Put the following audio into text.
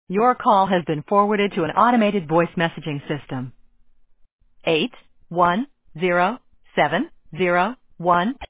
Your call has been forwarded to an automated voice messaging system. 810701